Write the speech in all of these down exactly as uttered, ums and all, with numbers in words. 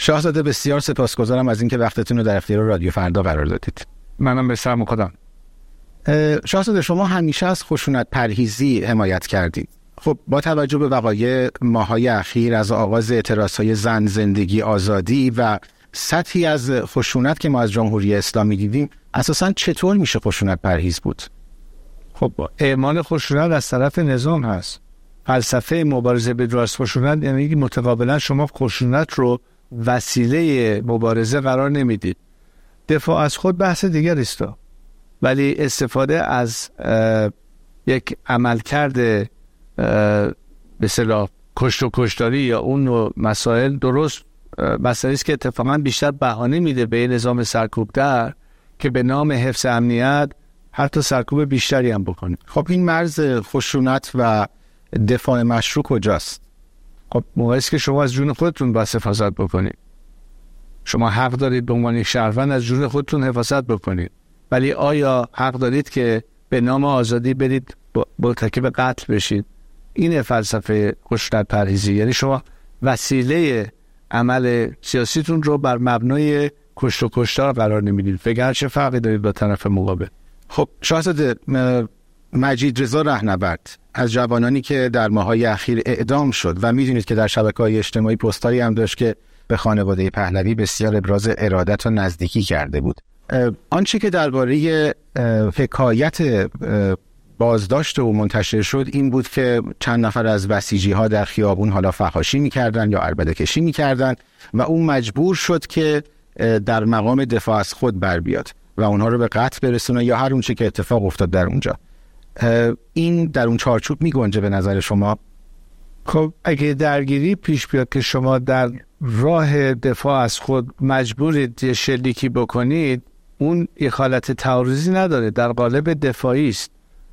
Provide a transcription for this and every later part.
شاهزاده بسیار سپاسگزارم از اینکه وقتتون رو در اختیار رادیو فردا قرار دادید. منم به سلام خودم. شاهزاده شما همیشه از خشونت پرهیزی حمایت کردید. خب با توجه به وقایع ماهای اخیر از آغاز اعتراضهای زن، زندگی، آزادی و سطحی از خشونت که ما از جمهوری اسلامی دیدیم، اساساً چطور میشه خشونت پرهیز بود؟ خب اعمال خشونت از طرف نظام هست. فلسفه مبارزه به راست خشونت یعنی متقابلا شما خشونت رو وسیله مبارزه قرار نمیدید. دفاع از خود بحث دیگری است، ولی استفاده از یک عملکرد به اصطلاح کشت و کشتاری یا اون نوع مسائل درست مسئله است که اتفاقا بیشتر بهانه میده به نظام سرکوبگر که به نام حفظ امنیت حتی سرکوب بیشتری هم بکنه. خب این مرز خشونت و دفاع مشروع کجاست؟ خب موقعی است که شما از جون خودتون باید حفاظت بکنید. شما حق دارید به عنوان شهروند از جون خودتون حفاظت بکنید، ولی آیا حق دارید که به نام آزادی برید مرتکب قتل بشید؟ این فلسفه خشونت پرهیزی، یعنی شما وسیله عمل سیاسیتون رو بر مبنای کشت و کشتار قرار نمیدید. فکر چه فرقی دارید با طرف مقابل؟ خب شاهزاده مجید رضا رهنورد از جوانانی که در ماهای اخیر اعدام شد و میدونید که در شبکه‌های اجتماعی پستایی هم داشت که به خانواده پهلوی بسیار ابراز ارادت و نزدیکی کرده بود. آنچه که درباره حکایت بازداشت او منتشر شد این بود که چند نفر از بسیجی‌ها در خیابون حالا فحاشی می‌کردن یا عربده کشی می‌کردن و اون مجبور شد که در مقام دفاع از خود بر بیاد و اونها رو به قتل برسونه یا هر اون چه که اتفاق افتاد در اونجا. این در اون چارچوب میگنجه به نظر شما؟ خب اگه درگیری پیش بیاد که شما در راه دفاع از خود مجبورید یه شلیکی بکنید، اون یه حالت تعارضی نداره، در قالب دفاعی است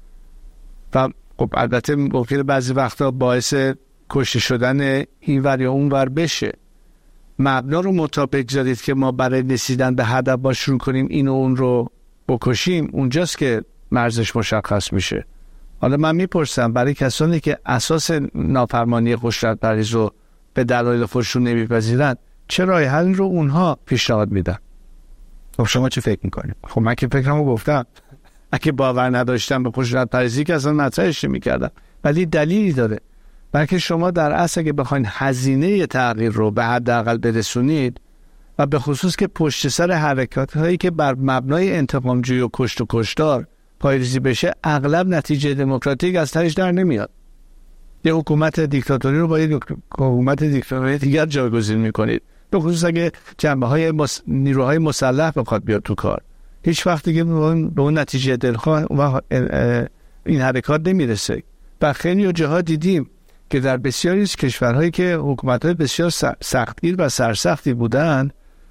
و خب البته ممکنه بعضی وقتا باعث کشته شدن این ور یا اون ور بشه. مبنا رو مطابق بگذارید که ما برای رسیدن به هدف با شروع کنیم این و اون رو بکشیم، اونجاست که مرزش مشخص میشه. حالا من میپرسم برای کسانی که اساس نافرمانی خشونت پرهیز رو به دلایل خودشون نمیپذیرند، چه راه حل رو اونها پیشنهاد میدن؟ خب شما چه فکر میکنید؟ خب من که فکرمو گفتم، اگه باور نداشتم به خشونت پرهیزی که اصلا مطرحش میکردم، ولی دلیلی داره. بلکه شما در اصل اگه بخواید هزینه تغییر رو به حداقل برسونید و به خصوص که پشت سر حرکات هایی که بر مبنای انتقام جویی و کشت و کشتار پایه‌ریزی بشه، اغلب نتیجه دموکراتیک از تهش در نمیاد. یه حکومت دیکتاتوری رو با یه حکومت دیکتاتوری دیگر جایگزین میکنید، به خصوص اگه جنبه‌های مس... نیروهای مسلح بخواد بیاد تو کار. هیچ وقت دیگه به اون نتیجه دلخواه و این حرکات نمیرسه. و خیلی جاها دیدیم که در بسیاری از کشورهایی که حکومت‌های بسیار سختگیر و سرسختی بودن،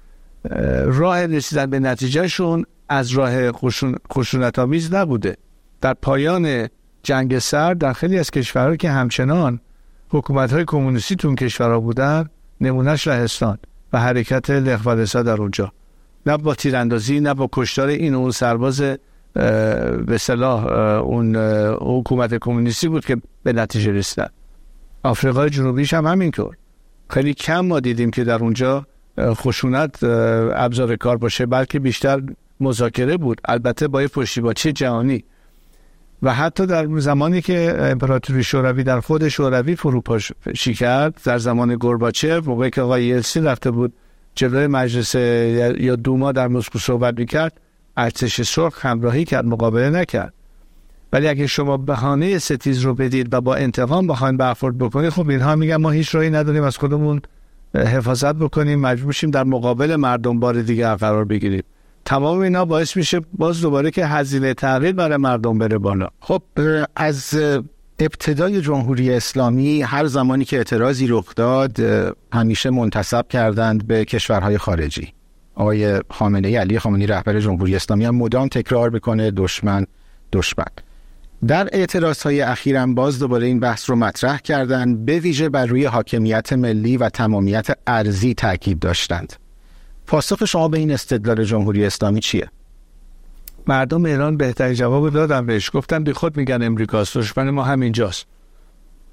راه رسیدن به نتیجهشون از راه خشون... خشونت‌آمیز نبوده. در پایان جنگ سرد در خیلی از کشورها که همچنان حکومت‌های کمونیستی تو اون کشورها بودن، نمونهش لهستان و حرکت لخوالسا در اونجا، نه با تیراندازی نه با کشتار این اون سرباز به اصطلاح اون حکومت کمونیستی بود که به نتیجه رسیدن. آفریقای جنوبیش هم همینطور. خیلی کم ما دیدیم که در اونجا خشونت ابزار کار باشه، بلکه بیشتر مذاکره بود، البته با پشتیبانی جهانی. و حتی در زمانی که امپراتوری شوروی در خود شوروی فروپاشی کرد، در زمان گورباچف، موقعی که آقای یلتسین رفته بود جلوی مجلس یا دوما در مسکو صحبت میکرد، ارتش سرخ همراهی کرد، مقابله نکرد. ولی اگه شما بهانه ستیز رو بدید و با انتقام بخواید برخورد بکنید، خب اینها میگن ما هیچ راهی نداریم از خودمون حفاظت بکنیم، مجبور شیم در مقابل مردم بار دیگه قرار بگیریم. تمام اینا باعث میشه باز دوباره که هزینه تغییر برای مردم بره بالا. خب از ابتدای جمهوری اسلامی هر زمانی که اعتراضی رخ داد همیشه منتسب کردند به کشورهای خارجی. آقای خامنه‌ای، علی خامنه‌ای رهبر جمهوری اسلامی هم مدام تکرار بکنه دشمن دشمن. در اعتراضهای اخیرم باز دوباره این بحث رو مطرح کردند، به ویژه بر روی حاکمیت ملی و تمامیت ارضی تاکید داشتند. پاسخ شما به این استدلال جمهوری اسلامی چیه؟ مردم ایران بهترین جواب دادن بهش، گفتن بی خود میگن امریکاست، دشمن ما همینجاست.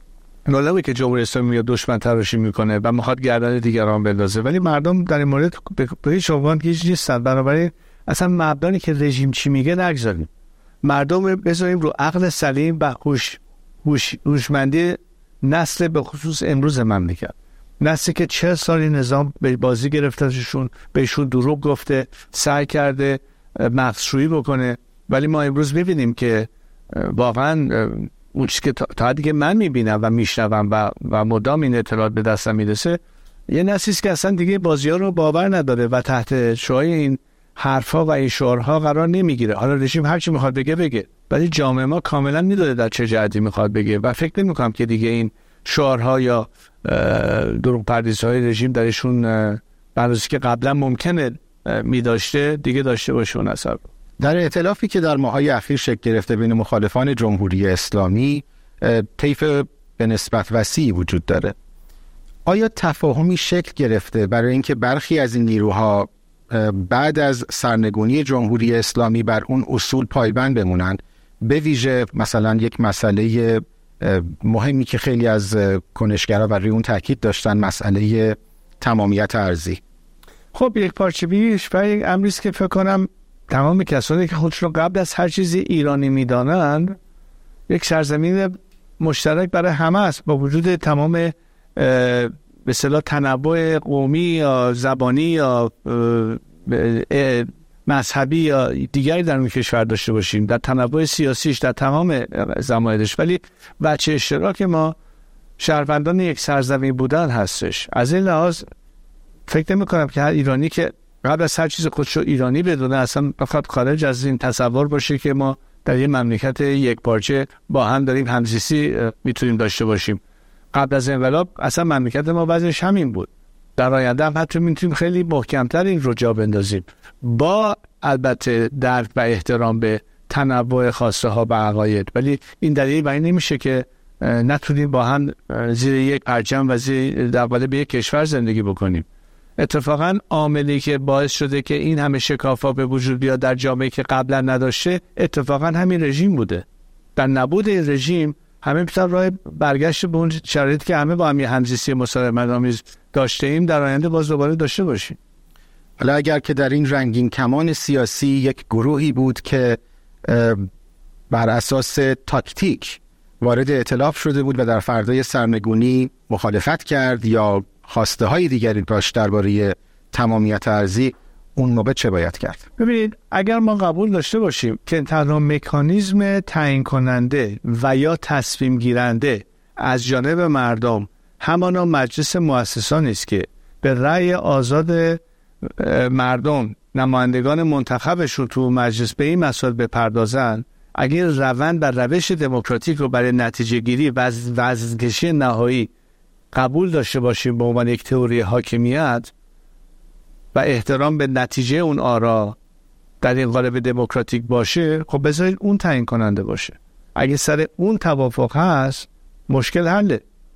نولوی که جمهوری اسلامی میاد دشمن تراشی میکنه و میخواد گردن دیگران بندازه، ولی مردم در این مورد به هیچ عنوان هیچ نیستن. بنابراین اصلا مبدانی که رژیم چی میگه نگذاریم، مردم بذاریم رو عقل سلیم و هوش هوش هوشمندی نسل به خصوص امروز مملکت، نسلی که چه سالی نظام به بازی گرفتهشون، بهشون دروغ گفته، سعی کرده مغزشویی بکنه. ولی ما امروز میبینیم که واقعا اون چیزی که تا دیگه من میبینم و میشنوم و و مدام این اطلاعات به دستم میرسه، یه نسلی که اصلا دیگه بازی‌ها رو باور نداره و تحت شعاع این حرفا و این شعارها قرار نمیگیره. حالا رژیم هر چی میخواد بگه بگه، ولی جامعه ما کاملا میدونه در چه جهتی میخواد بگه و فکر نمیکنم که دیگه این شعارها یا دروغ پردازهای رژیم درشون بنظری که قبلا ممکنه میداشته دیگه داشته باشه اون اثر. در ائتلافی که در ماهای اخیر شکل گرفته بین مخالفان جمهوری اسلامی طیف به نسبت وسیعی وجود داره. آیا تفاهمی شکل گرفته برای اینکه برخی از این نیروها بعد از سرنگونی جمهوری اسلامی بر اون اصول پایبند بمونند؟ به ویژه مثلا یک مسئله مهمی که خیلی از کنشگرها بر روی اون تاکید داشتن، مسئله تمامیت ارضی. خب یک پارچه بیش و یک امری است که فکر کنم تمام کسانی که خودشون قبل از هر چیزی ایرانی میدانند یک سرزمین مشترک برای همه است، با وجود تمام به اصطلاح تنوع قومی یا زبانی یا مذهبی یا دیگری در اون کشور داشته باشیم، در تنوع سیاسیش، در تمام زمایدش، ولی بچه اشتراک ما شهروندان یک سرزمین بودن هستش. از این لحاظ فکر نمی کنم که هر ایرانی که قبل از هر چیز خودشو ایرانی بدونه اصلا بخواد خارج از این تصور باشه که ما در یه مملکت یک پارچه با هم داریم همزیستی میتونیم داشته باشیم. قبل از انقلاب اصلا مملکت ما وضعش همین بود. در آینده هم حتی میتونیم خیلی محکمتر این رو جا بندازیم، با البته درک و احترام به تنوع خواسته ها و عقاید، ولی این دلیل برای نمیشه که نتونیم با هم زیر یک پرچم و زیر در قالب یک کشور زندگی بکنیم. اتفاقا عاملی که باعث شده که این همه شکافا به وجود بیاد در جامعه که قبلا نداشته، اتفاقا همین رژیم بوده. در نبود این رژیم همه میتونن راه برگشت به اون شرایطی که همه با هم همزیستی مسالمت‌آمیز داشته ایم در آینده باز دوباره داشته باشیم. حالا اگر که در این رنگین کمان سیاسی یک گروهی بود که بر اساس تاکتیک وارد ائتلاف شده بود و در فردای سرنگونی مخالفت کرد یا خواسته های دیگری داشت درباره تمامیت ارضی، اون موقع چه باید کرد؟ ببینید، اگر ما قبول داشته باشیم که تنها مکانیزم تعیین کننده و یا تصمیم گیرنده از جانب مردم همانا مجلس مؤسسان است که به رأی آزاد مردم نمایندگان منتخبشون تو مجلس به این مسائل بپردازن، اگر روند و روش دموکراتیک رو برای نتیجه گیری و وزنکشی نهایی قبول داشته باشیم به عنوان یک تئوری حاکمیت و احترام به نتیجه اون آرا در این قالب دموکراتیک باشه، خب بذارید اون تعیین کننده باشه. اگه سر اون توافق هست مشکل حله.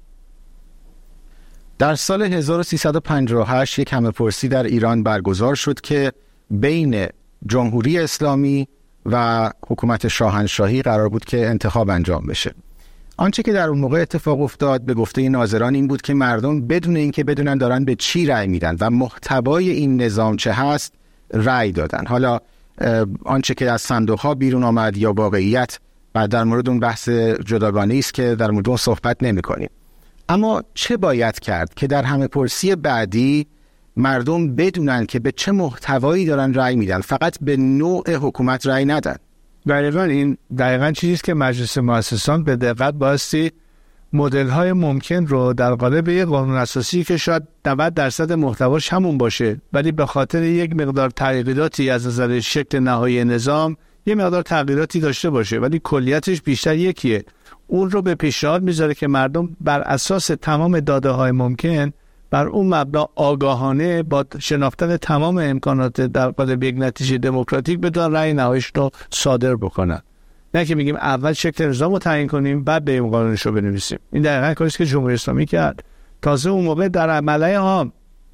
در سال هزار و سیصد و پنجاه و هشت یک همه‌پرسی در ایران برگزار شد که بین جمهوری اسلامی و حکومت شاهنشاهی قرار بود که انتخاب انجام بشه. آنچه که در اون موقع اتفاق افتاد به گفته ناظران این بود که مردم بدون اینکه بدونن دارن به چی رأی میدن و محتوای این نظام چه هست رأی دادن. حالا آنچه که از صندوق‌ها بیرون آمد یا واقعیت، بعد در مورد اون بحث جداگانه‌ای است که در مورد اون صحبت نمی‌کنیم. اما چه باید کرد که در همه‌پرسی بعدی مردم بدونن که به چه محتوایی دارن رأی میدن، فقط به نوع حکومت رأی ندن؟ دقیقاً این دقیقاً چیزی است که مجلس مؤسسان به دقت بایستی مدل‌های ممکن رو در قالب یک قانون اساسی که شاید نود درصد محتواش همون باشه، ولی به خاطر یک مقدار تغییراتی از نظر شکل نهایی نظام یه مقدار تغییراتی داشته باشه، ولی کلیتش بیشتر یکیه. اون رو به پیشنهاد میذاره که مردم بر اساس تمام داده‌های ممکن بر اون مبنا آگاهانه با شناختن تمام امکانات در قالب یک نتیجه دموکراتیک بدون رأی نهاییش رو صادر بکنن. نه که میگیم اول شکل نظام رو تعیین کنیم بعد بریم قانونش رو بنویسیم. این دقیقاً کاریه که جمهوری اسلامی کرد. تازه اون موقع در ملأ عام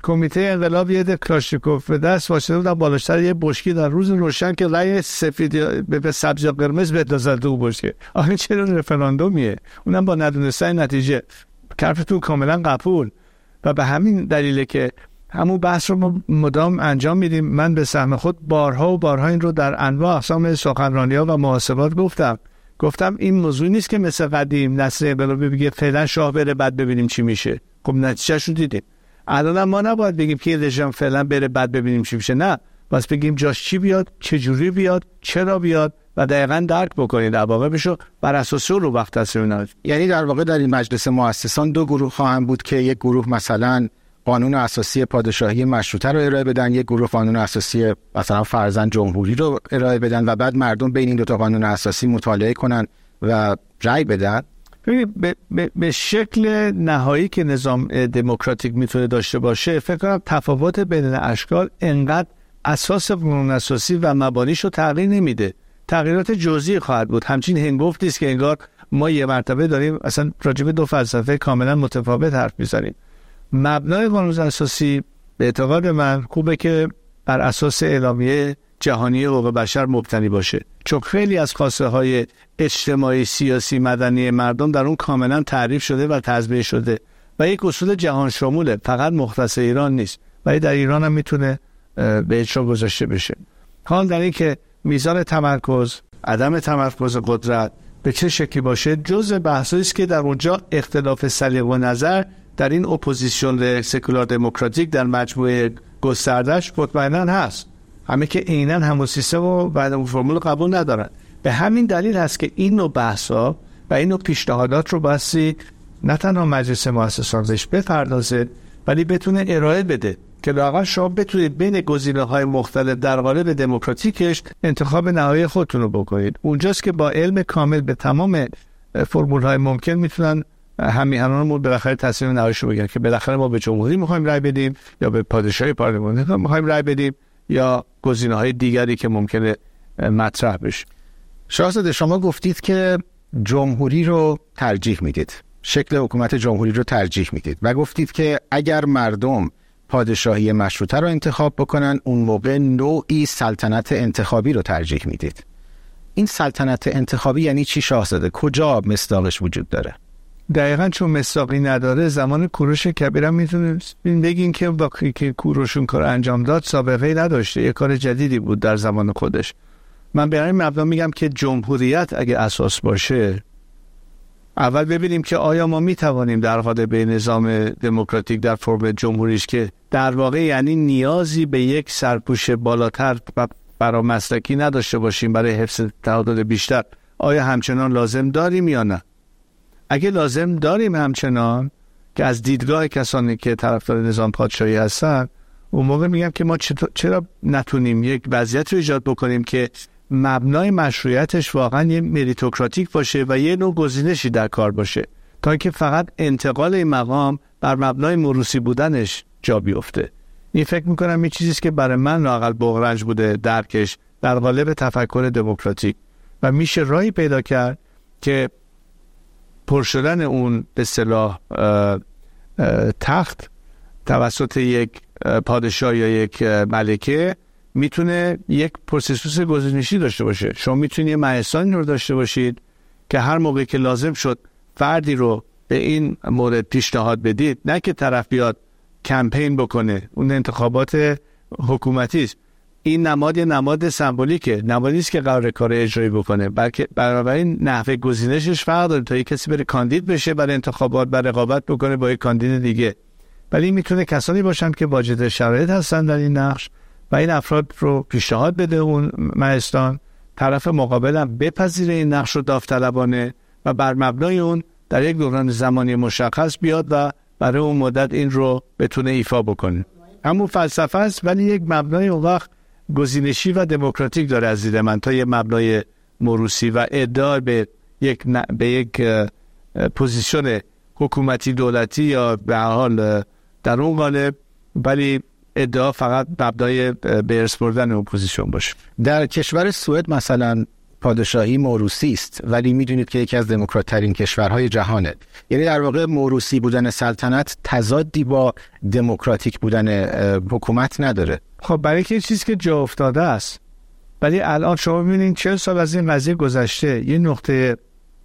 کمیته انقلاب یه ده کلاشیکوف به دست واسطه بودن بالاشتر یه بشکی در روز روشن که رأی سفید به سبز یا قرمز بندازن تو بشکه. آخه چرا رفراندومیه؟ اونم با ندونستن نتیجه. حرفتون کاملا قبول. و به همین دلیله که همون بحث رو ما مدام انجام میدیم. من به سهم خود بارها و بارها این رو در انواع اقسام سخنرانی‌ها و محاسبات گفتم. گفتم این موضوع نیست که مثل قدیم نسل انقلابی بگه فعلا شاه بره بعد ببینیم چی میشه. خب نتیجهش رو دیدیم. الان ما نباید بگیم که رژیم فعلا بره بعد ببینیم چی میشه. نه، بس بگیم جاش چی بیاد، چه جوری بیاد، چرا بیاد و دقیقاً درک بکنید عواقبشو بر اساس اون رو وقت تصمیم. یعنی در واقع در این مجلس مؤسسان دو گروه خواهند بود که یک گروه مثلا قانون اساسی پادشاهی مشروطه رو ارائه بدن، یک گروه قانون اساسی مثلا فرضاً جمهوری رو ارائه بدن و بعد مردم بین این دو تا قانون اساسی مطالعه کنن و رأی بدن. به, به, به شکل نهایی که نظام دموکراتیک میتونه داشته باشه، فکر کنم تفاوت بین اشکال انقدر اساس قانون اساسی و مبانیشو تغییر نمیده. تغییرات جزئی خواهد بود. همچین هنگفتی است که انگار ما یه مرتبه داریم اصلا راجع به دو فلسفه کاملا متفاوت حرف میزنیم. مبنای قانون اساسی به اعتقاد من خوبه که بر اساس اعلامیه جهانی حقوق بشر مبتنی باشه، چون خیلی از خواسته های اجتماعی، سیاسی، مدنی مردم در اون کاملا تعریف شده و تطبیق شده و یک اصول جهان شموله، فقط مختص ایران نیست، ولی در ایران هم میتونه به اجرا گذاشته بشه. حال در این که میزان تمرکز، عدم تمرکز قدرت به چه شکلی باشه جزء بحثایی است که در اونجا اختلاف سلیقه و نظر در این اپوزیسیون سکولار دموکراتیک در مجموعه گستردهش مطمئنا هست. همه که عیناً همون سیستم و بعد اون فرمول قبول ندارن. به همین دلیل هست که این نوع بحثا و این نوع پیشنهادات رو باسی نه تنها مجلس مؤسسان بهش بپردازه، ولی بتونه ارائه بده که لااقل شما بتونید بین گزینه‌های مختلف در قالب دموکراتیکش انتخاب نهایی خودتون رو بکنید. اونجاست که با علم کامل به تمام فرمول‌های ممکن میتونن همیهنانمون بالاخره تصمیم نهاییشو بگیرن که بالاخره ما به جمهوری می‌خوایم رای بدیم یا به پادشاهی پارلمانی می‌خوایم رای بدیم یا گزینه‌های دیگری که ممکنه مطرح بشه. شاهزاده شما گفتید که جمهوری رو ترجیح میدید، شکل حکومت جمهوری رو ترجیح میدید و گفتید که اگر مردم پادشاهی مشروطه رو انتخاب بکنن اون موقع نوعی سلطنت انتخابی رو ترجیح میدید. این سلطنت انتخابی یعنی چی شاهزاده؟ کجا مصداقش وجود داره؟ دقیقاً چون مصداقی نداره زمان کوروش کبیر هم میتونیم بگین که وقتی که کوروشون کار انجام داد سابقه نداشته، یه کار جدیدی بود در زمان خودش. من به این مبنا میگم که جمهوریت اگه اساس باشه، اول ببینیم که آیا ما میتوانیم در قالب نظام دموکراتیک در فرم جمهوریش که در واقع یعنی نیازی به یک سرپوش بالاتر و فرامسلکی نداشته باشیم برای حفظ تعادل بیشتر، آیا همچنان لازم داریم یا نه؟ اگه لازم داریم همچنان، که از دیدگاه کسانی که طرفدار نظام پادشاهی هستن، اون موقع میگم که ما چرا نتونیم یک وضعیت رو ایجاد بکنیم که مبنای مشروعیتش واقعا یه مریتوکراتیک باشه و یه نوع گزینشی در کار باشه تا اینکه فقط انتقال این مقام بر مبنای موروثی بودنش جا بیفته. این فکر میکنم یه چیزیست که برای من لااقل بغرنج بوده درکش در قالب تفکر دموکراتیک و میشه راهی پیدا کرد که پر شدن اون به اصطلاح تخت توسط یک پادشاه یا یک ملکه میتونه یک پروسس گزینشی داشته باشه. شما میتونید یه مهستانی رو داشته باشید که هر موقع که لازم شد فردی رو به این مورد پیشنهاد بدید، نه که طرف بیاد کمپین بکنه. اون انتخابات حکومتی است. این نماد یه نماد سمبولیکه، نمادی است که قرار کار اجرایی بکنه، بلکه بنابراین نحوه گزینشش فرق داره تا یک کسی بره کاندید بشه برای انتخابات، برای رقابت بکنه با یک کاندید دیگه. ولی میتونه کسانی باشن که واجد شرایط هستن در این نقش و این افراد رو پیشنهاد بده اون مهستان، طرف مقابل هم بپذیره این نقش رو داوطلبانه و بر مبنای اون در یک دوران زمانی مشخص بیاد و برای اون مدت این رو بتونه ایفا بکنه. همون فلسفه است، ولی یک مبنای اون وقت گزینشی و دموکراتیک داره از دید من تا یه مبنای موروثی و ادعا به یک ن... به یک پوزیشن حکومتی دولتی یا به هر حال در اون قالب، ولی ادعا فقط مبنای به ارث بردن اون پوزیشن باشه. در کشور سوئد مثلا پادشاهی موروثی است، ولی میدونید که یکی از دموکرات ترین کشورهای جهانه. یعنی در واقع موروثی بودن سلطنت تضادی با دموکراتیک بودن حکومت نداره. خب برای که چیزی که جا افتاده است، ولی الان شما ببینید چهل سال از این قضیه گذشته، یه نقطه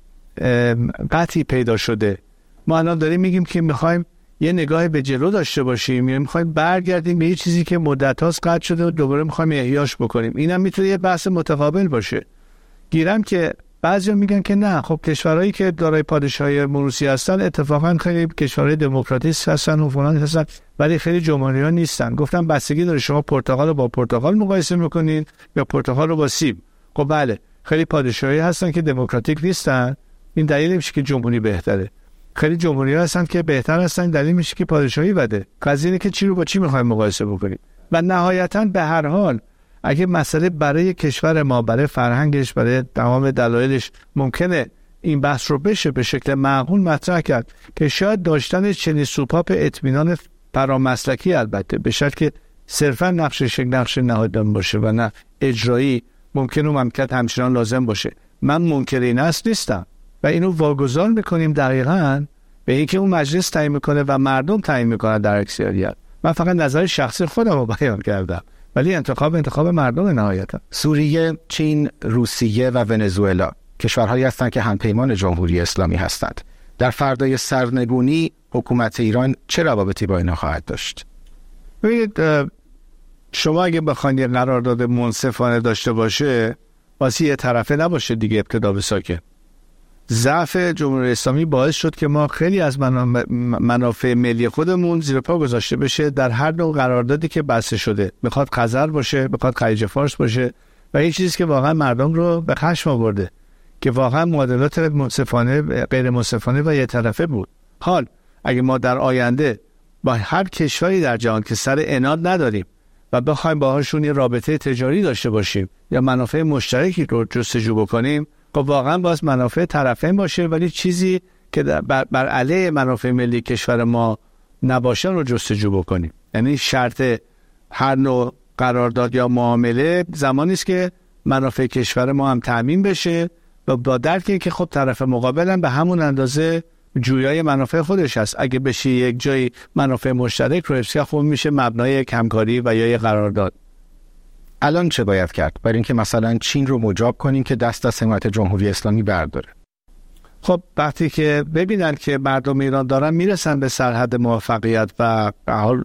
قطعی پیدا شده. ما الان داریم میگیم که میخوایم یه نگاه به جلو داشته باشیم، یا میخوایم برگردیم به یه چیزی که مدت هاست قطع شده و دوباره میخوایم احیاش بکنیم. اینم میتونه یه بحث متقابل باشه. گیرم که بعضیا میگن که نه، خب کشورهایی که دارای پادشاهی موروثی هستن اتفاقا خیلی کشورهای دموکراتیک هستن و فلان هستن، ولی خیلی جمهوری‌ها نیستن. گفتم بستگی داره شما پرتغال رو با پرتغال مقایسه میکنین یا پرتغال رو با سیب. خب بله، خیلی پادشاهی هستن که دموکراتیک نیستن، این دلیل میشه که جمهوری بهتره. خیلی جمهوری‌ها هستن که بهتر هستن، دلیل میشه که پادشاهی بده. قضیه اینه که چی رو با چی می‌خوایم مقایسه بکنیم. و نهایتاً به هر حال اگه مسئله برای کشور ما، برای فرهنگش، برای تمام دلایلش ممکنه این بحث رو بشه به شکل معقول مطرح کرد که شاید داشتن چنین سوپاپ اطمینان فرامسلکی، البته به شرطی که صرفا نقشش نقش نهادین باشه و نه اجرایی، ممکنه ممکن همچنان لازم باشه. من منکر این اصل نیستم و اینو واگذار میکنیم دقیقاً به اینکه اون مجلس تعیین میکنه و مردم تعیین میکنن در اکثریت. من فقط نظر شخصی خودم رو بیان کردم، ولی انتخاب انتخاب مردم نهایتا. سوریه، چین، روسیه و ونزوئلا کشورهایی هستند که همپیمان جمهوری اسلامی هستند. در فردای سرنگونی حکومت ایران چه روابطی با اینا خواهد داشت؟ ببینید، شما اگه بخواید یه قرارداد منصفانه داشته باشه، واسه یه طرفه نباشه دیگه، ابتدا به ساکن. ضعف جمهوری اسلامی باعث شد که ما خیلی از منافع ملی خودمون زیر پا گذاشته بشه در هر نوع قراردادی که بسته شده، بخواد خزر باشه، بخواد خلیج فارس باشه، و این چیزی که واقعا مردم رو به خشم آورده که واقعا معادلات منصفانه غیر منصفانه و یه طرفه بود. حال اگه ما در آینده با هر کشوری در جهان که سر عناد نداریم و بخوایم باهاشون یه رابطه تجاری داشته باشیم یا منافع مشترکی رو جستجو بکنیم، خب واقعا باز منافع طرفین باشه، ولی چیزی که بر, بر علیه منافع ملی کشور ما نباشه رو جستجو بکنیم. یعنی شرط هر نوع قرارداد یا معامله زمانی است که منافع کشور ما هم تامین بشه و با درکی که خب طرف مقابل هم به همون اندازه جویای منافع خودش هست. اگه بشه یک جایی منافع مشترک رو حفظ خب میشه مبنای یک همکاری و یا یک قرارداد. الان چه باید کرد برای اینکه مثلا چین رو مجاب کنیم که دست از حمایت جمهوری اسلامی برداره؟ خب وقتی که ببینن که مردم ایران دارن میرسن به سرحد موفقیت و به حال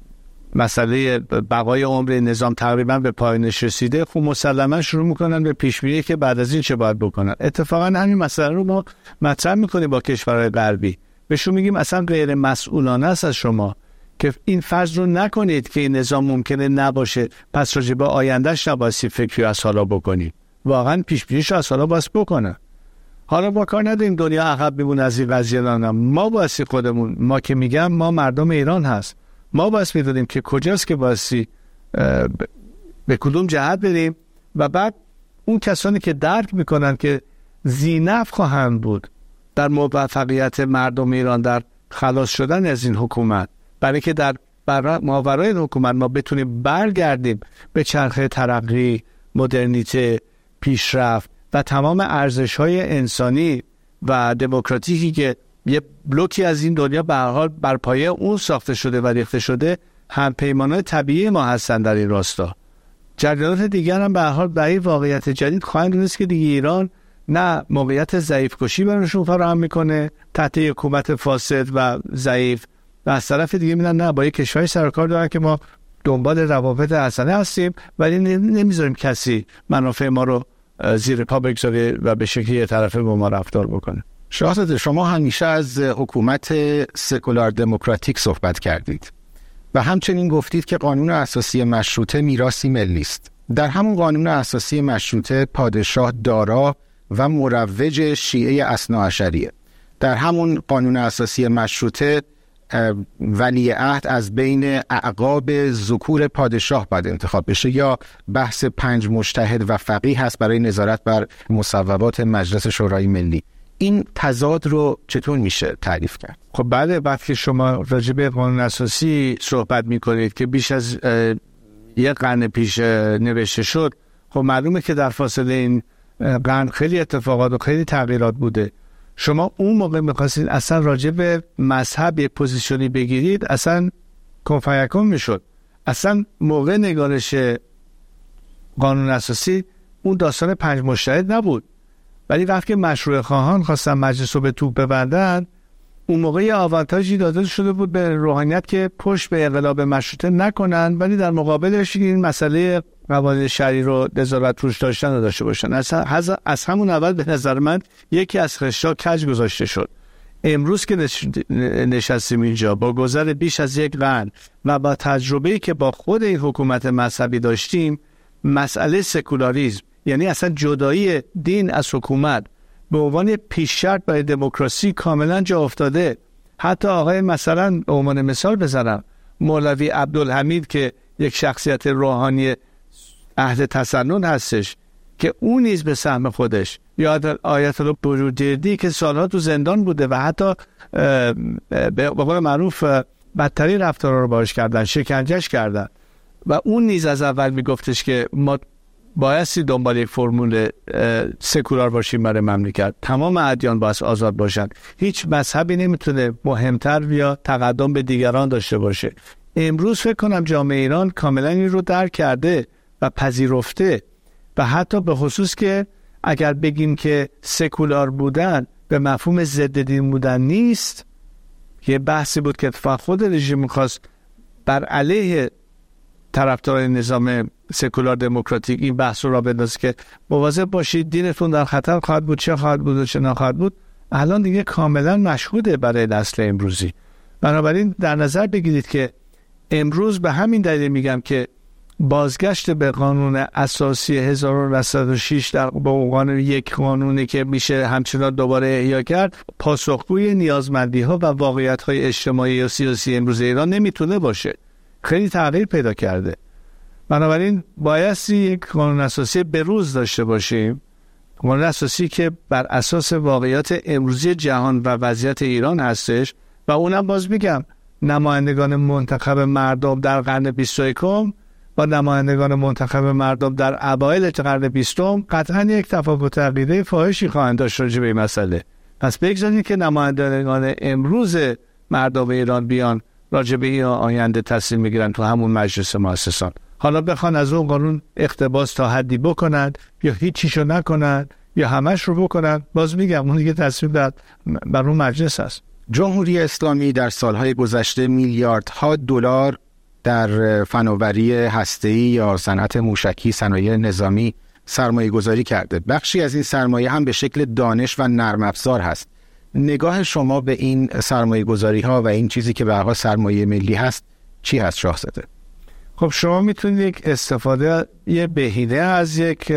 مسئله بقای عمر نظام تقریبا به پایانش رسیده، خب مسلما شروع میکنن به پیش‌بینی که بعد از این چه باید بکنن. اتفاقا همین مسئله رو ما مطرح میکنیم با کشورهای غربی، بهشون میگیم اصلا غیر مسئولانه است از شما که این فرض رو نکنید که این نظام ممکنه نباشه، پس راجع به آیندهش نباید فکری از حالا بکنید. واقعا پیش‌بینیش از حالا باید بکنه. حالا با کار نداریم دنیا عقب میمونه از این قضیه، نه ما باید خودمون، ما که میگم ما مردم ایران هست، ما باید میدونیم که کجاست که باید به کدوم جهت بریم و بعد اون کسانی که درک میکنن که ذی‌نفع خواهند بود در موفقیت مردم ایران در خلاص شدن از این حکومت، برای که در ماورای این حکومت ما بتونیم برگردیم به چرخه ترقی، مدرنیته، پیشرفت و تمام ارزش‌های انسانی و دموکراتیکی که یه بلوکی از این دنیا به هر حال بر پایه اون ساخته شده و ریخته شده، هم پیمانات طبیعی ما هستن در این راستا. جریانات دیگر هم به هر حال برای واقعیت جدید خواهند دونست که دیگه ایران نه موقعیت ضعیف کشی براشون فراهم میکنه تحت حکومت فاسد و ضعیف، و از طرف دیگه میدن نه با یک کشوری سرکار دارن که ما دنبال روابط حسنه هستیم ولی نمیذاریم کسی منافع ما رو زیر پا بگذاره و به شکلی طرفه با ما رفتار بکنه. شاهزاده، شما همیشه از حکومت سکولار دموکراتیک صحبت کردید و همچنین گفتید که قانون اساسی مشروطه میراثی ملی است. در همون قانون اساسی مشروطه پادشاه دارا و مروج شیعه اثناعشریه. در همون قانون اساسی مشروطه ولیعهد از بین اعقاب ذکور پادشاه باید انتخاب بشه، یا بحث پنج مجتهد و فقیه هست برای نظارت بر مصوبات مجلس شورای ملی. این تضاد رو چطور میشه تعریف کرد؟ خب بله، وقتی شما راجع به قانون اساسی صحبت میکنید که بیش از یک قرن پیش نوشته شد، خب معلومه که در فاصله این قرن خیلی اتفاقات و خیلی تغییرات بوده. شما اون موقع میخواستید اصلا راجع به مذهب یک پوزیشنی بگیرید، اصلا کنفیکون میشد. اصلا موقع نگارش قانون اساسی اون داستان پنج مجتهد نبود. ولی وقتی مشروع خواهان خواستن مجلس رو به توپ ببندن، اون موقع یه آوانتاژی داده شده بود به روحانیت که پشت به انقلاب مشروطه نکنن، ولی در مقابلش این مسئله قوانین شرعی رو نظارت روش داشتن و داشته باشن. از, از همون اول به نظر من یکی از خشتا کج گذاشته شد. امروز که نشستیم اینجا با گذر بیش از یک قرن و با تجربه‌ای که با خود این حکومت مذهبی داشتیم، مسئله سکولاریسم، یعنی اصلا جدایی دین از حکومت به عنوان پیش شرط برای دموکراسی کاملا جا افتاده. حتی آقای مثلا به عنوان مثال بزنم مولوی عبدالحمید که یک شخصیت روحانی اهل تسنن هستش که اون نیز به سهم خودش، یا آیت الله بروجردی که سالها تو زندان بوده و حتی به قول معروف بدترین رفتارا رو باهاش کردن، شکنجهش کردن، و اون نیز از اول میگفتش که ما بایستی دنبال یک فرمول سکولار باشیم برای مملکت، تمام ادیان باید آزاد باشن، هیچ مذهبی نمیتونه مهمتر یا تقدم به دیگران داشته باشه. امروز فکر کنم جامعه ایران کاملا این رو درک کرده و پذیرفته، و حتی به خصوص که اگر بگیم که سکولار بودن به مفهوم ضد دین بودن نیست، یه بحثی بود که اتفاق خود رژیم می‌خواست بر علیه طرفدار نظام سکولار دموکراتیک این بحث رو را بندازه که مواظب باشید دینتون در خطر خواهد بود، چه خواهد بود و چه نخواهد بود. الان دیگه کاملا مشهوده برای نسل امروزی. بنابراین در نظر بگیرید که امروز به همین دلیل میگم که بازگشت به قانون اساسی هزار و نهصد و شش در به عنوان یک قانونی که میشه همچنان دوباره احیا کرد، پاسخگوی نیازمندی ها و واقعیت های اجتماعی و سیاسی امروز ایران نمیتونه باشه. خیلی تغییر پیدا کرده. بنابراین بایستی یک قانون اساسی بروز داشته باشیم، قانون اساسی که بر اساس واقعیت امروزی جهان و وضعیت ایران هستش، و اونم باز میگم نمایندگان منتخب مردم در قرن بیست و یکم با نمایندگان منتخب مردم در اوایل قرن بیستم قطعا یک تفاوت عقیده فاحشی خواهند داشت راجع به این مسئله. پس بگذارید که نمایندگان امروز مردم ایران بیان راجع به این آینده تصمیم میگیرن تو همون مجلس مؤسسان. حالا بخوان از اون قانون اقتباس تا حدی بکنند یا هیچیشو نکنند یا همش رو بکنند، باز میگم اون دیگه تصمیم در بر اون مجلس است. جمهوری اسلامی در سالهای گذشته میلیاردها دلار در فناوری هسته‌ای یا صنعت موشکی، صنایع نظامی سرمایه گذاری کرده. بخشی از این سرمایه هم به شکل دانش و نرم افزار هست. نگاه شما به این سرمایه گذاری ها و این چیزی که به هر حال سرمایه ملی هست چی هست شاهزاده؟ خب شما میتونید یک استفاده یه بهینه از یک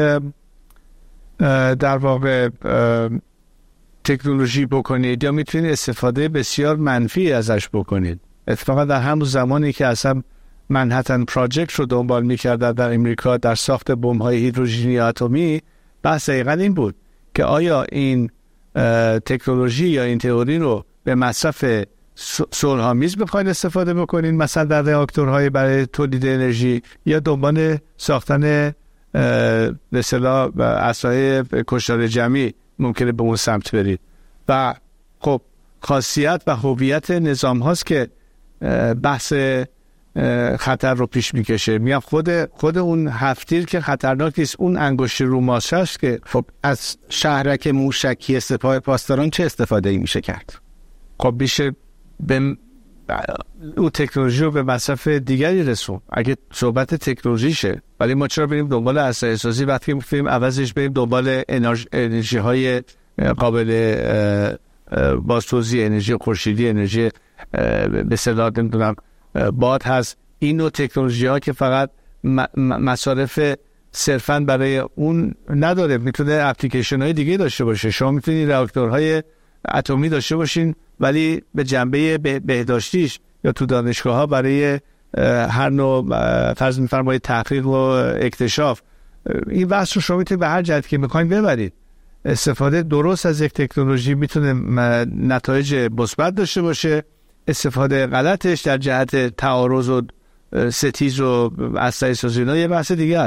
در واقع تکنولوژی بکنید، یا میتونید استفاده بسیار منفی ازش بکنید. اتفاقا در همون زمانی که اصلا منهتن پراجکت رو دنبال میکردن در امریکا در ساخت بمب‌های هیدروژنی اتمی، بحث دقیقاً این بود که آیا این تکنولوژی یا این تئوری رو به مصرف صلح‌آمیز بخواید استفاده بکنین، مثلا در راکتورهای برای تولید انرژی، یا دنبال ساختن به اصطلاح اسلحه کشتار جمعی ممکنه به اون سمت برید. و خب خاصیت و هویت نظام هاست که بحث خطر رو پیش میکشه. میگم خود خود اون هفتیر که خطرناک نیست، اون انگشت رو ماشه است که خب از شهرک موشکی سپاه پاسداران چه استفاده ای میشه کرد؟ خب میشه به اون تکنولوژی رو به مصرف دیگری رسون اگه صحبت تکنولوژیشه. ولی ما چرا بریم دنبال اسلحه سازی وقتی می‌خوایم عوضش بریم دنبال انرژی های قابل بازتوزیع، انرژی خورشیدی، انرژی به اصطلاح نمیدونم باد هست. این نوع تکنولوژی ها که فقط مصارف صرفاً برای اون نداره، میتونه اپلیکیشن های دیگه داشته باشه. شما میتونید راکتورهای اتمی داشته باشین ولی به جنبه بهداشتیش یا تو دانشگاه ها برای هر نوع فرض می‌فرمایید تحقیق و اکتشاف، این بحث رو شما میتونید به هر جهت که میخواین ببرید. استفاده درست از یک تکنولوژی میتونه نتایج مثبت داشته باشه، استفاده غلطش در جهت تعارض و ستیز و اسلحه سازی اینا یه بحث دیگه است.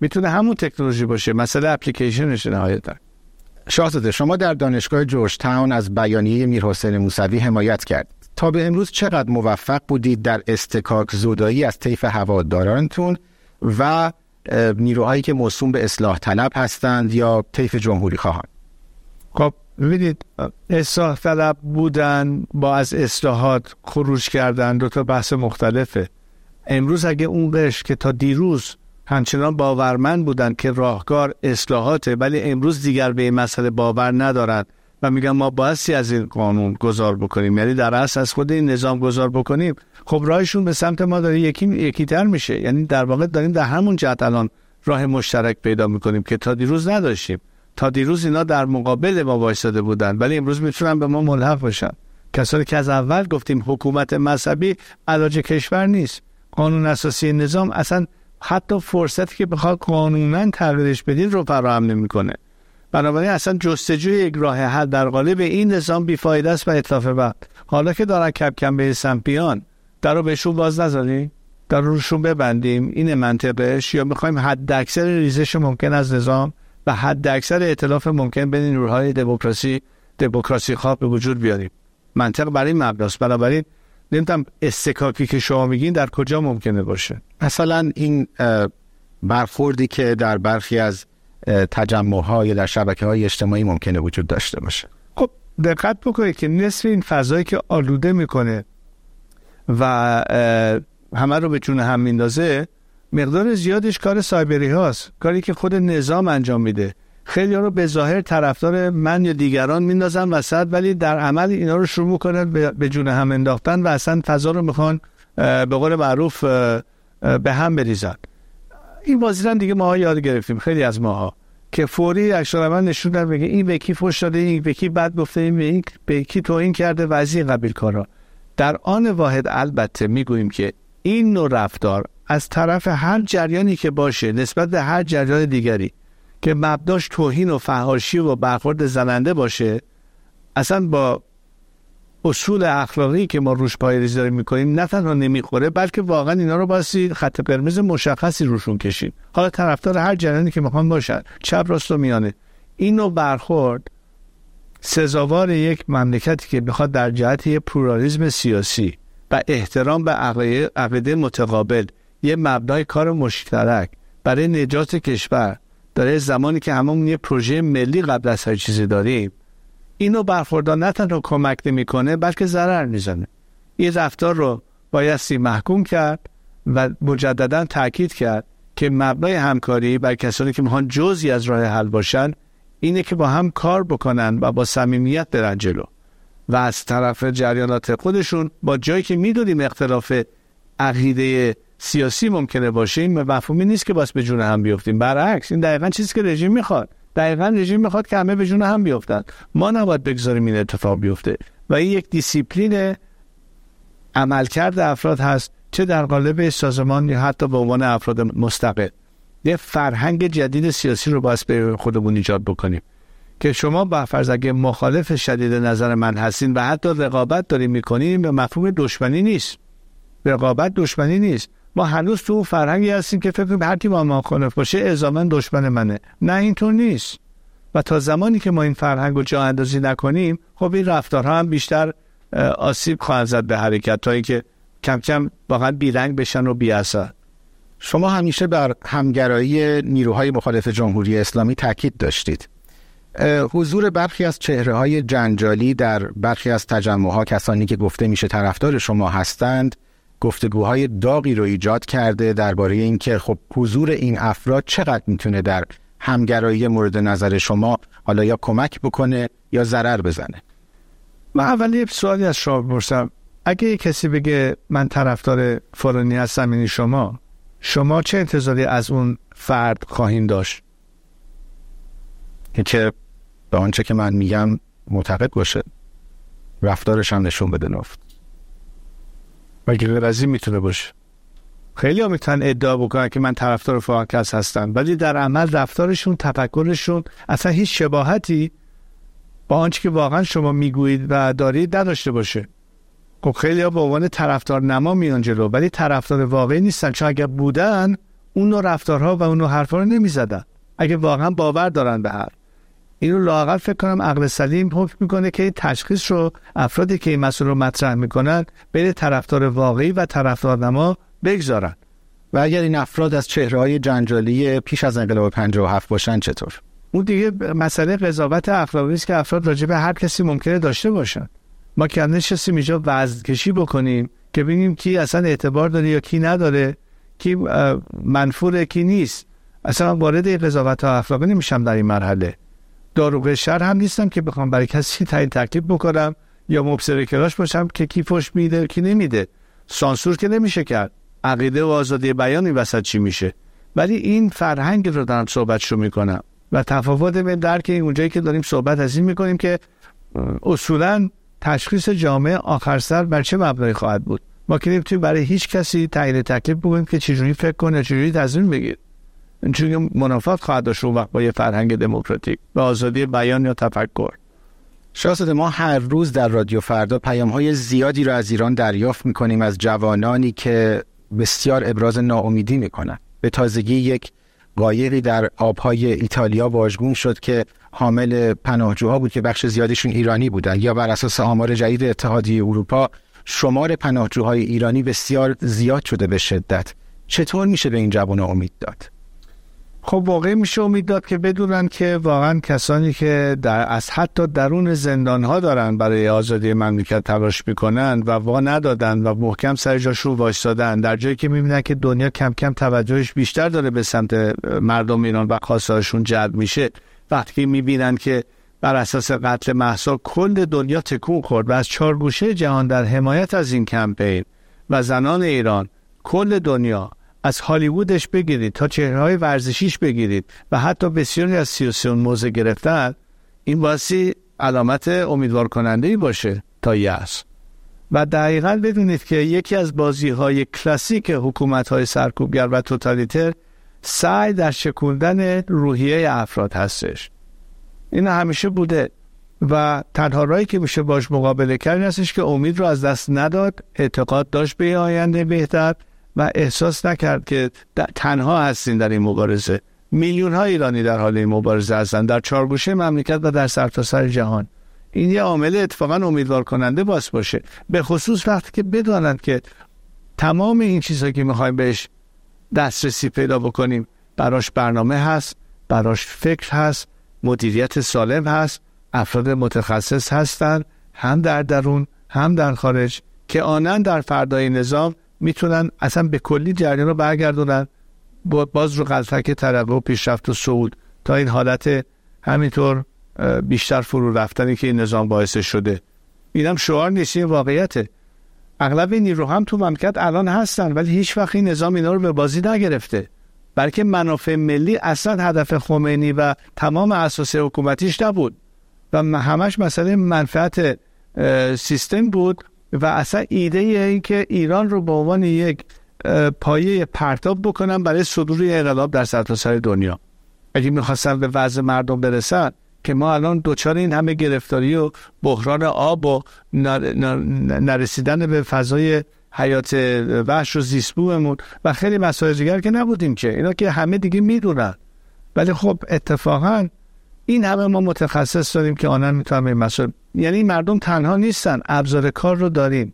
میتونه همون تکنولوژی باشه، مسئله اپلیکیشنش نهایتا. شاهزاده، شما در دانشگاه جورج تاون از بیانیه میرحسین موسوی حمایت کرد. تا به امروز چقدر موفق بودید در استکاک زدایی از طیف هوادارانتون و نیروهایی که موسوم به اصلاح طلب هستند یا طیف جمهوری خواهان؟ خب ببینید، اصلاح طلب بودن با از اصلاحات خروج کردن دو تا بحث مختلفه. امروز اگه اون قشر که تا دیروز همچنان باورمند بودن که راهکار اصلاحاته، ولی امروز دیگر به این مسئله باور ندارن و میگن ما بایستی از این قانون گذار بکنیم، یعنی در اصل از خود این نظام گذار بکنیم، خب راهشون به سمت ما داره یکی یکی تر میشه. یعنی در واقع داریم در همون جهت الان راه مشترک پیدا میکنیم که تا دیروز نداشتیم. تا دیروز اینا در مقابل ما وایساده بودن، ولی امروز میتونن به ما ملحق باشن. کسانی که از اول گفتیم حکومت مذهبی علاج کشور نیست، قانون اساسی نظام اصلا حتی فرصتی که بخواد قانونا تغییرش بدین رو فراهم نمیکنه. بنابراین اصلا جستجوی یک راه حل در قالب این نظام بیفایده است و اتلاف بعد. حالا که دارن کم کم به سمپیان، در رو بهشون باز نذاریم، در روشون ببندیم، این منطقش، یا میخوایم حد اکثر ریزش ممکن از نظام و حد اکثر ائتلاف ممکن بین نیروهای دموکراسی دموکراسی خواه به وجود بیاریم. منطق برای مبناست. بنابراین نمیدونم استکاکی که شما میگین در کجا ممکنه باشه. مثلا این برخوردی که در برخی از تجمع‌ها یا در شبکه‌های اجتماعی ممکنه وجود داشته باشه. خب دقت بکنید که نصف این فضایی که آلوده میکنه و همه رو به جون هم میندازه، مقدار زیادش کار سایبری هاست، کاری که خود نظام انجام میده. خیلی ها رو به ظاهر طرفدار من یا دیگران میندازن وسط، ولی در عمل اینا رو شروع میکنن به جون هم انداختن و اصلا فضا رو میخوان به قول معروف به هم بریزن. این بازی رو دیگه ماها یاد گرفتیم، خیلی از ماها، که فوری اکشن نشون دادن بگه این به کی فحش داده، این به کی بد گفته، این به کی توهین کرده و از این قبیل کارا. در آن واحد البته میگوییم که این نوع رفتار از طرف هر جریانی که باشه نسبت به هر جریان دیگری که مبداش توهین و فحاشی و برخورد زننده باشه، اصلا با اصول اخلاقی که ما روش پایه‌ریزی داریم میکنیم نه تنها نمیخوره، بلکه واقعا اینا رو باید خط قرمز مشخصی روشون کشید. حالا طرفدار هر جریانی که میخوان باشن، چپ راست و میانه، این نوع برخورد سزاوار یک مملکتی که بخواد در جهت یک پلورالیسم سیاسی و احترام به عقیده متقابل یه مبنای کار مشترک برای نجات کشور داره، زمانی که هممون یه پروژه ملی قبل از هر چیزی داریم، اینو برخوردار نه تنها کمک نمیکنه بلکه ضرر میزنه. این رفتار رو بایستی محکوم کرد و مجددا تاکید کرد که مبنای همکاری برای کسانی که میخوان جزئی از راه حل باشن اینه که با هم کار بکنن و با صمیمیت برن جلو و از طرف جریانات خودشون با جایی که میدونیم اختلاف عقیده سیاسی ممکنه باشه، این مفهومی نیست که باز به جون هم بیفتیم. برعکس، این دقیقاً چیزی که رژیم میخواد. دقیقاً رژیم میخواد که همه به جون هم بیفتن. ما نباید بگذاریم این اتفاق بیفته و این یک دیسیپلین عملکرد افراد هست، چه در قالب سازمان یا حتی به عنوان افراد مستقل. یه فرهنگ جدید سیاسی رو باید به خودمون ایجاد بکنیم که شما با فرض اگه مخالف شدید نظر من هستین و حتی رقابت دارین میکنین، به مفهوم دشمنی نیست. رقابت دشمنی نیست. ما هنوز تو فرهنگی هستیم که فکر کنیم هر کی با ما مخالف باشه الزاما دشمن منه. نه، اینطور نیست. و تا زمانی که ما این فرهنگ رو جا اندازی نکنیم، خب این رفتارها هم بیشتر آسیب خواهد زد به حرکت هایی که کم کم واقعا بیرنگ بشن و بی اثر. شما همیشه بر همگرایی نیروهای مخالف جمهوری اسلامی تاکید داشتید. حضور برخی از چهره‌های جنجالی در برخی از تجمع‌ها، کسانی که گفته میشه طرفدار شما هستند، گفتگوهای داغی رو ایجاد کرده درباره اینکه خب حضور این افراد چقدر میتونه در همگرایی مورد نظر شما حالا یا کمک بکنه یا ضرر بزنه. من اولی یه سوالی از شما بپرسم. اگه یک کسی بگه من طرفدار فلانی هستم، یعنی شما شما چه انتظاری از اون فرد خواهید داشت؟ که به آنچه که من میگم معتقد باشه، رفتارش هم نشون بده نفت. و غیر از این میتونه باشه. خیلی ها میتونن ادعا بکنن که من طرفدار فلان کس هستم، ولی در عمل رفتارشون، تفکرشون اصلا هیچ شباهتی با آنچه که واقعا شما میگویید و دارید نداشته باشه. خب خیلی ها به عنوان طرفدار نما میان جلو، ولی طرفدار واقعی نیستن، چون اگر بودن اون نوع رفتارها و اون نوع حرفا رو نمیزدن اگه واقعا باور دارن به حرف. اینو لااقل فکر کنم عقل سلیم حکم میکنه که تشخیص رو افرادی که این مسئله رو مطرح میکنن بین طرفدار واقعی و طرفدارنما بگذارن. و اگر این افراد از چهره‌های جنجالی پیش از انقلاب پنجاه و هفت باشن چطور؟ اون دیگه مسئله قضاوت اخلاقی است که افراد راجع به هر کسی ممکنه داشته باشن. ما که نشستیم اینجا وزن کشی بکنیم که ببینیم کی اصلا اعتبار داره یا کی نداره، کی منفوره کی نیست. اصلا وارد قضاوت اخلاقی نمیشم در این مرحله. داروغ شر هم نیستم که بخوام برای کسی تعیین تکلیف بکنم یا مبصر کلاش باشم که کی فحش میده کی نمیده. سانسور که نمیشه کرد. عقیده و آزادی بیان این وسط چی میشه؟ ولی این فرهنگ رو دارم صحبتشو میکنم و تفاوت بین درک اونجایی که داریم صحبت از این میکنیم که اصولاً تشخیص جامعه آخر سر بر چه مبنایی خواهد بود. ما که نمیتونیم برای هیچ کسی تعیین تکلیف بکنیم که چجوری فکر کنه چجوری تصمیم بگیره. چون منافات خواهد داشت اون وقت با یه فرهنگ دموکراتیک و آزادی بیان یا تفکر. شاهزاده، ما هر روز در رادیو فردا پیام‌های زیادی رو از ایران دریافت می‌کنیم از جوانانی که بسیار ابراز ناامیدی می‌کنن. به تازگی یک قایقی در آب‌های ایتالیا واژگون شد که حامل پناهجوها بود که بخش زیادیشون ایرانی بودن، یا بر اساس آمار جدید اتحادیه اروپا شمار پناهجوهای ایرانی بسیار زیاد شده به شدت. چطور میشه به این جوانان امید داد؟ خب واقعی میشه امید داد که بدونن که واقعا کسانی که در از حتی درون زندان‌ها دارن برای آزادی مملکت تلاش میکنن و وا ندادن و محکم سر جاشون وایسادن، در جایی که میبینن که دنیا کم کم توجهش بیشتر داره به سمت مردم ایران و خواستهاشون جلب میشه، وقتی که میبینن که بر اساس قتل مهسا کل دنیا تکون خورد و از چهار گوشه جهان در حمایت از این کمپین و زنان ایران، کل دنیا از هالیوودش بگیرید تا چهره‌های ورزشیش بگیرید و حتی بسیاری از سیاسیون موضع گرفتن، این واسه علامت امیدوار کننده‌ای باشه تا یأس. و دقیقاً بدونید که یکی از بازی‌های کلاسیک حکومت‌های سرکوبگر و توتالیتر سعی در شکوندن روحیه افراد هستش. این همیشه بوده و تنها راهی که میشه باش مقابله کرد هستش که امید رو از دست نداد، اعتقاد داشت به آینده بهتر و احساس نکرد که تنها هستین در این مبارزه. میلیون ها ایرانی در حال این مبارزه هستند در چهار گوشه مملکت و در سرتاسر جهان. این یه عامل اتفاقا امیدوار کننده باز باشه، به خصوص وقتی که بدانند که تمام این چیزها که میخوایم بهش دسترسی پیدا بکنیم براش برنامه هست، براش فکر هست، مدیریت سالم هست، افراد متخصص هستند هم در درون هم در خارج که آنن در فردای نظام میتونن اصلا به کلی جریان رو برگردونن باز رو غلطک ترقی و پیشرفت و صعود تا این حالت همینطور بیشتر فرو رفتنی که این نظام باعث شده. اینم شعار نیست، این واقعیته. اغلب این نیرو هم تو مملکت الان هستن ولی هیچ وقت این نظام اینا رو به بازی نگرفته، بلکه منافع ملی اصلا هدف خمینی و تمام اساس حکومتیش نبود و همش مسئله منفعت سیستم بود و اصلا ایده این که ایران رو به عنوان یک پایه پرتاب بکنن برای صدور انقلاب در سرتاسر دنیا. اگه میخواستن به وضع مردم برسن که ما الان دوچار این همه گرفتاری و بحران آب و نرسیدن به فضای حیات وحش و زیستبوممون و خیلی مسائل دیگر که نبودیم که اینا که همه دیگه میدونن. ولی خب اتفاقا این همه ما متخصص داریم که آنها میتونن این مسائل، یعنی مردم تنها نیستن، ابزار کار رو داریم،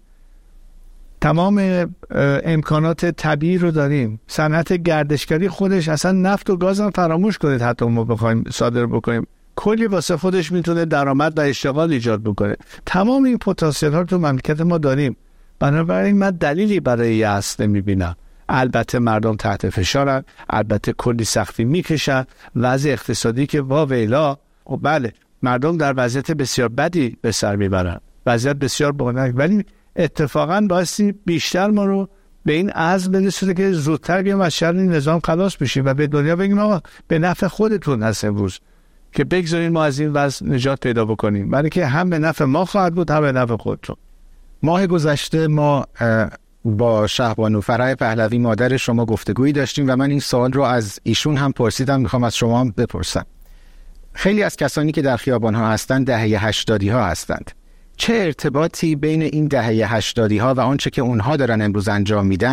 تمام امکانات طبیعی رو داریم، صنعت گردشگری خودش اصلا نفت و گاز هم فراموش کنید حتی ما بخوایم صادر بکنیم کلی واسه خودش میتونه درآمد و اشتغال ایجاد بکنه. تمام این پتانسیل ها رو تو مملکت ما داریم، بنابراین من دلیلی برای یأس نمیبینم. البته مردم تحت فشارن، البته کلی سختی میکشن، وضع اقتصادی که واویلا، و بله مردم در وضعیت بسیار بدی به سر میبرن، وضعیت بسیار بانک، ولی اتفاقا بایستی بیشتر ما رو به این عزم برسونه که زودتر بیام از شر این نظام خلاص بشیم و به دنیا بگیم آقا به نفع خودتون هست امروز که بگذارین ما از این وضع نجات پیدا بکنیم، برای که هم به نفع ما خواهد بود هم به نفع خودتون. ماه گذشته ما با شهبانو فرح پهلوی مادر شما گفتگویی داشتیم و من این سوال رو از ایشون هم پرسیدم، میخوام از شما هم بپرسم. خیلی از کسانی که در خیابان ها هستند دهه هشتادی ها هستند. چه ارتباطی بین این دهه هشتادی ها و آنچه که اونها دارن امروز انجام میدن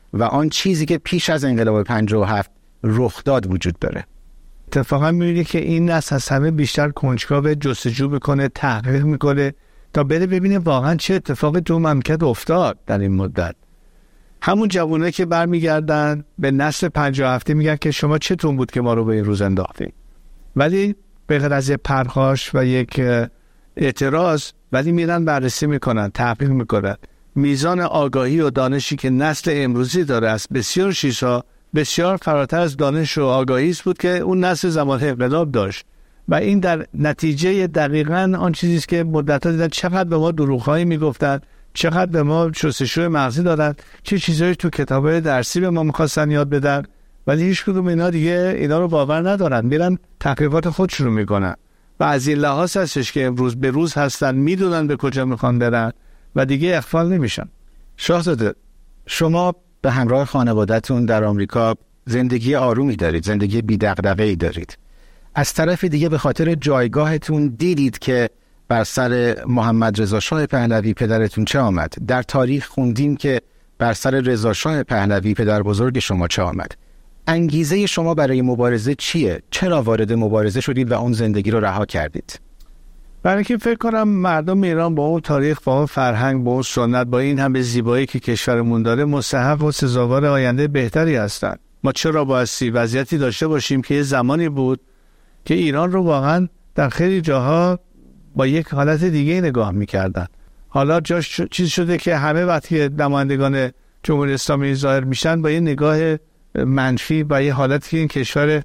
و آن چیزی که پیش از انقلاب پنجاه و هفت رخ داد وجود داره. اتفاقا می‌بینی که این نسل از همه بیشتر کنجکاو جستجو میکنه، تحقیق میکنه تا بره ببینه واقعا چه اتفاقی تو مملکت افتاد در این مدت. همون جوانایی که برمیگردن به نسل پنجاه و هفت میگن که شما چطور بود که ما رو به این روز انداختین، ولی به غیر از یک پرخاش و یک اعتراض، ولی میرن بررسی میکنن، تحقیق میکنن. میزان آگاهی و دانشی که نسل امروزی داره از بسیار چیزها بسیار فراتر از دانش و آگاهی است بود که اون نسل زمان انقلاب داشت و این در نتیجه دقیقاً آن چیزی است که مدت‌ها دیدن چقدر به ما دروغ‌هایی میگفتن، چقدر به ما شستشوی مغزی دادن، چه چیزایی تو کتاب‌های درسی به ما می‌خواستن یاد بدن، ولی هیچ کدوم اینا دیگه اینا رو باور ندارن، میرن تحقیقات خودشون رو میکنن و از این لحاظ هستش که امروز به روز هستن، میدونن به کجا میخوان برن و دیگه اغفال نمیشن. شاهزاده، شما به همراه خانواده‌تون در آمریکا زندگی آرومی دارید، زندگی بی دغدغه‌ای دارید. از طرف دیگه به خاطر جایگاهتون دیدید که بر سر محمد رضا شاه پهلوی پدرتون چه آمد. در تاریخ خوندیم که بر سر رضا شاه پهلوی پدر بزرگ شما چه آمد. انگیزه شما برای مبارزه چیه؟ چرا وارد مبارزه شدید و اون زندگی رو رها کردید؟ برای که فکر کنم مردم ایران با اون تاریخ، با اون فرهنگ، با اون سنت، با این همه زیبایی که کشورمون داره مستحق و سزاوار آینده بهتری هستن. ما چرا بایستی وضعیتی داشته باشیم که یه زمانی بود که ایران رو واقعا در خیلی جاها با یک حالت دیگه نگاه میکردن. حالا جاش چیز شده که همه وقتی نمایندگان جمهوری اسلامی ظاهر میشن با یه نگاه منفی و یه حالتی که این کشور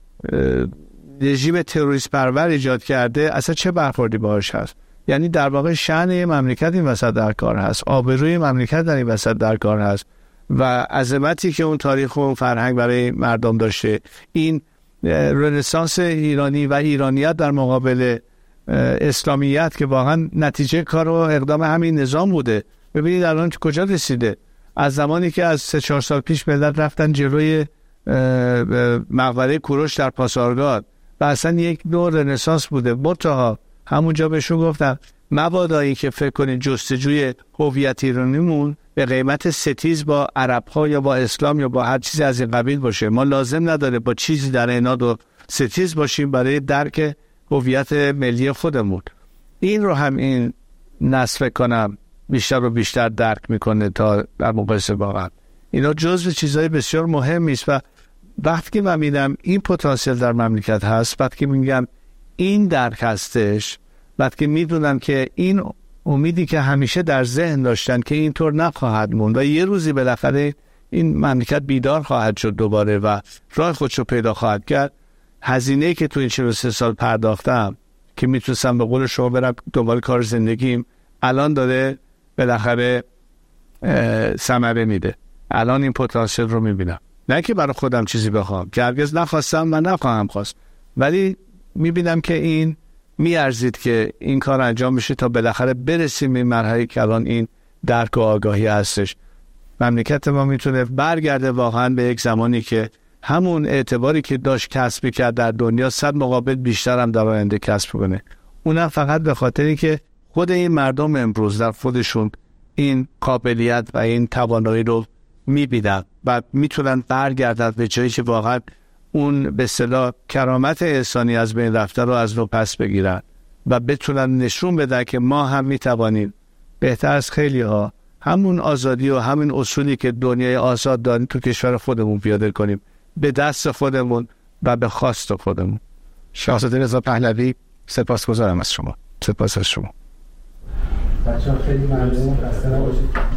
رژیم تروریست پرور ایجاد کرده اصلا چه برخوردی باهاش هست. یعنی در واقع شأن مملکت این وسط در کار هست، آبروی مملکت در این وسط در کار هست و عظمتی که اون تاریخ و اون فرهنگ برای مردم داشته، این رنسانس ایرانی و ایرانیت در مقابل اسلامیت که واقعا نتیجه کار و اقدام همین نظام بوده. ببینید الان کجا رسیده. از زمانی که از سه چهار سال پیش ملت رفتن جلوی مقبره کوروش در پاسارگاد و اصلا یک نوع رنسانس بوده. منتها همونجا بهشون گفتم مبادا این که فکر کنید جستجوی هویت ایرانیمون به قیمت ستیز با عرب‌ها یا با اسلام یا با هر چیزی از این قبیل باشه. ما لازم نداره با چیزی در عناد و ستیز باشیم برای درک هویت ملی خودمون. این رو هم این نسل فکر کنم بیشتر و بیشتر درک میکنه تا در مقایسه با قبل. اینا جزو چیزهای بسیار مهمی است و وقتی که من میدم این پتانسیل در مملکت هست، وقتی که میگم این درک هستش، وقتی که میدونم که این امیدی که همیشه در ذهن داشتن که اینطور نخواهد موند و یه روزی بالاخره این مملکت بیدار خواهد شد دوباره و راه خودشو پیدا خواهد کرد، هزینه‌ای که تو این چهل و سه سال پرداختم که میتونستم به قول شما برم دنبال کار زندگیم، الان داره بالاخره ثمره میده. الان این پتانسیل رو میبینم، نه که برای خودم چیزی بخوام که هرگز نخواستم و نخواهم خواست، ولی میبینم که این میارزید که این کار انجام بشه تا بالاخره برسیم به مرحله که الان این درک و آگاهی هستش. مملکت ما میتونه برگرده واقعا به یک زمانی که همون اعتباری که داشت کسب کرد در دنیا صد مقابل بیشتر هم در آینده کسب کنه. اونم فقط به خاطری که خود این مردم امروز در خودشون این قابلیت و این توانایی رو میبینن و میتونن برگردن به جایی که واقعا اون به اصطلاح کرامت انسانی از بین رفته رو از نو پس بگیرن و بتونن نشون بدن که ما هم میتوانیم بهتر از خیلی ها همون آزادی و همین اصولی که دنیای آزاد داریم تو کشور خودمون پیاده کنیم به دست خودمون و به خواست خودمون. شاهزاده رضا پهلوی، سپاسگزارم از شما. سپاس از شما. بچه‌ها خیلی ممنون. خسته نباشید.